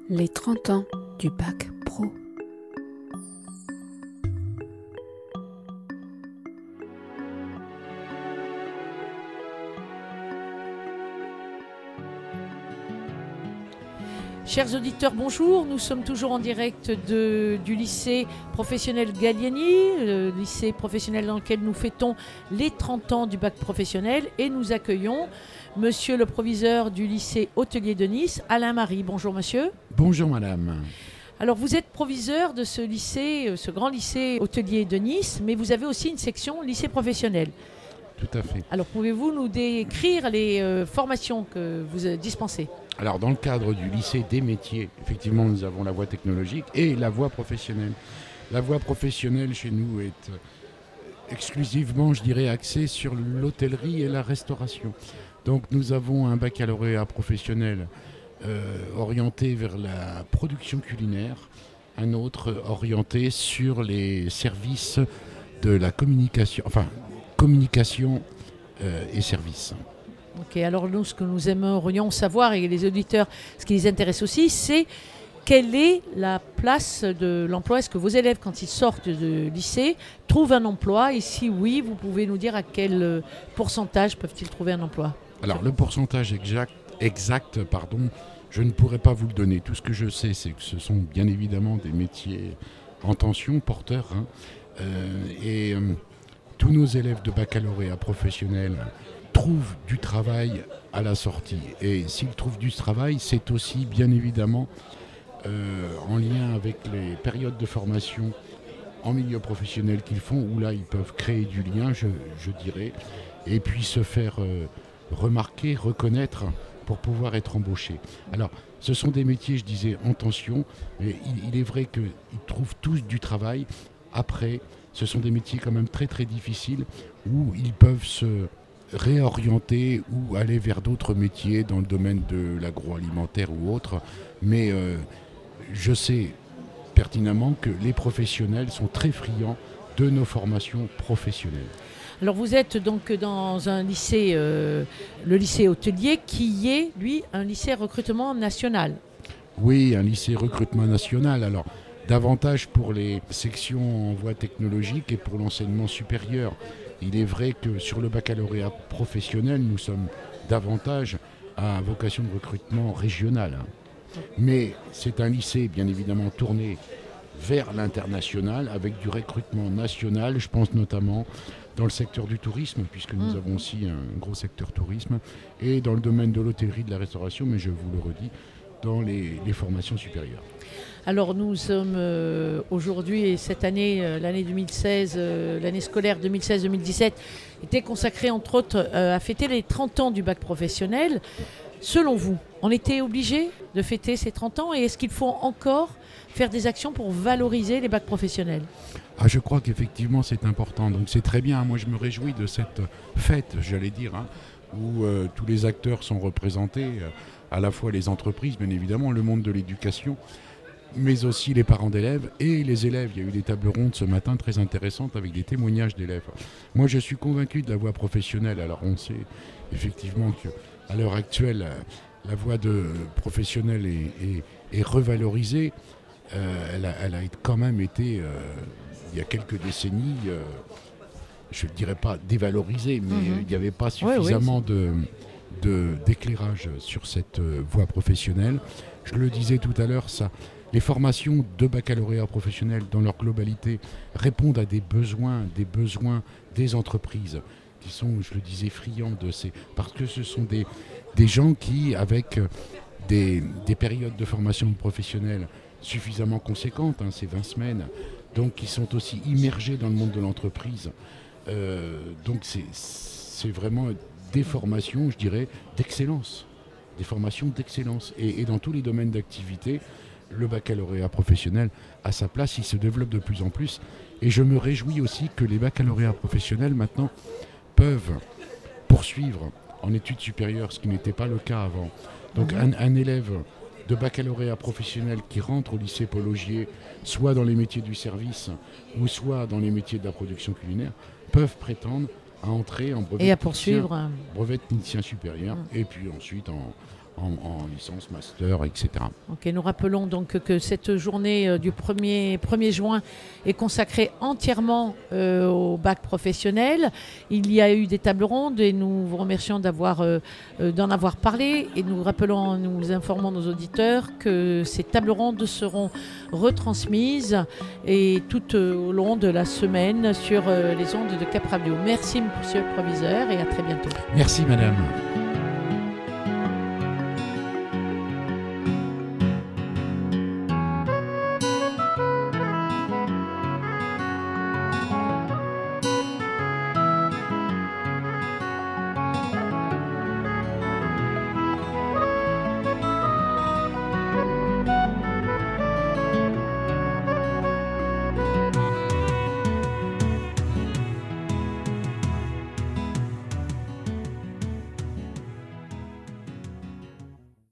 Les 30 ans du bac pro. Chers auditeurs, bonjour. Nous sommes toujours en direct du lycée professionnel Gallieni, le lycée professionnel dans lequel nous fêtons les 30 ans du bac professionnel. Et nous accueillons monsieur le proviseur du lycée hôtelier de Nice, Alain Marie. Bonjour monsieur. Bonjour madame. Alors vous êtes proviseur de ce lycée, ce grand lycée hôtelier de Nice, mais vous avez aussi une section lycée professionnel. Tout à fait. Alors pouvez-vous nous décrire les formations que vous dispensez ? Alors dans le cadre du lycée des métiers, effectivement nous avons la voie technologique et la voie professionnelle. La voie professionnelle chez nous est exclusivement, je dirais, axée sur l'hôtellerie et la restauration. Donc nous avons un baccalauréat professionnel orienté vers la production culinaire, un autre orienté sur les services de la communication, communication et services. Ok, alors nous, ce que nous aimerions savoir, et les auditeurs, ce qui les intéresse aussi, c'est quelle est la place de l'emploi. Est-ce que vos élèves, quand ils sortent de lycée, trouvent un emploi? Et si oui, vous pouvez nous dire à quel pourcentage peuvent-ils trouver un emploi? Alors le pourcentage exact, je ne pourrais pas vous le donner. Tout ce que je sais, c'est que ce sont bien évidemment des métiers en tension, porteurs. Tous nos élèves de baccalauréat professionnel trouvent du travail à la sortie. Et s'ils trouvent du travail, c'est aussi bien évidemment en lien avec les périodes de formation en milieu professionnel qu'ils font, où là ils peuvent créer du lien, je dirais, et puis se faire remarquer, reconnaître pour pouvoir être embauchés. Alors, ce sont des métiers, je disais, en tension, mais il est vrai qu'ils trouvent tous du travail. Après, ce sont des métiers quand même très très difficiles où ils peuvent se réorienter ou aller vers d'autres métiers dans le domaine de l'agroalimentaire ou autre. Mais je sais pertinemment que les professionnels sont très friands de nos formations professionnelles. Alors vous êtes donc dans un lycée, le lycée hôtelier, qui est, lui, un lycée recrutement national. Oui, un lycée recrutement national. Alors, davantage pour les sections en voie technologique et pour l'enseignement supérieur. Il est vrai que sur le baccalauréat professionnel, nous sommes davantage à vocation de recrutement régional. Mais c'est un lycée, bien évidemment, tourné vers l'international, avec du recrutement national. Je pense notamment dans le secteur du tourisme, puisque nous avons aussi un gros secteur tourisme, et dans le domaine de l'hôtellerie, de la restauration, mais je vous le redis, dans les formations supérieures. Alors nous sommes aujourd'hui, et cette année, l'année 2016, l'année scolaire 2016-2017, était consacrée entre autres à fêter les 30 ans du bac professionnel. Selon vous, on était obligé de fêter ces 30 ans, et est-ce qu'il faut encore faire des actions pour valoriser les bacs professionnels? Je crois qu'effectivement c'est important, donc c'est très bien. Moi je me réjouis de cette fête, j'allais dire, où tous les acteurs sont représentés, à la fois les entreprises, bien évidemment, le monde de l'éducation, mais aussi les parents d'élèves et les élèves. Il y a eu des tables rondes ce matin très intéressantes avec des témoignages d'élèves. Moi je suis convaincu de la voie professionnelle. Alors on sait effectivement qu'à l'heure actuelle, la voie de professionnelle est revalorisée. Elle a quand même été, il y a quelques décennies, je ne dirais pas dévalorisée, mais il n'y avait pas suffisamment d'éclairage sur cette voie professionnelle. Je le disais tout à l'heure, les formations de baccalauréat professionnel dans leur globalité répondent à des besoins des entreprises qui sont, je le disais, friands de ces... Parce que ce sont des gens qui, avec des périodes de formation professionnelle suffisamment conséquentes, ces 20 semaines, donc qui sont aussi immergés dans le monde de l'entreprise. Donc c'est vraiment des formations, je dirais, d'excellence. Des formations d'excellence. Et dans tous les domaines d'activité, le baccalauréat professionnel a sa place, il se développe de plus en plus. Et je me réjouis aussi que les baccalauréats professionnels maintenant peuvent poursuivre en études supérieures, ce qui n'était pas le cas avant. Donc un élève de baccalauréat professionnel qui rentre au lycée Paul Augier, soit dans les métiers du service ou soit dans les métiers de la production culinaire, peuvent prétendre à entrer en brevet, et à poursuivre brevet technicien supérieur et puis ensuite en licence, master, etc. Ok, nous rappelons donc que cette journée du 1er juin est consacrée entièrement au bac professionnel. Il y a eu des tables rondes et nous vous remercions d'en avoir parlé. Et nous informons nos auditeurs que ces tables rondes seront retransmises et tout au long de la semaine sur les ondes de Cap Radio. Merci, monsieur le proviseur, et à très bientôt. Merci, madame.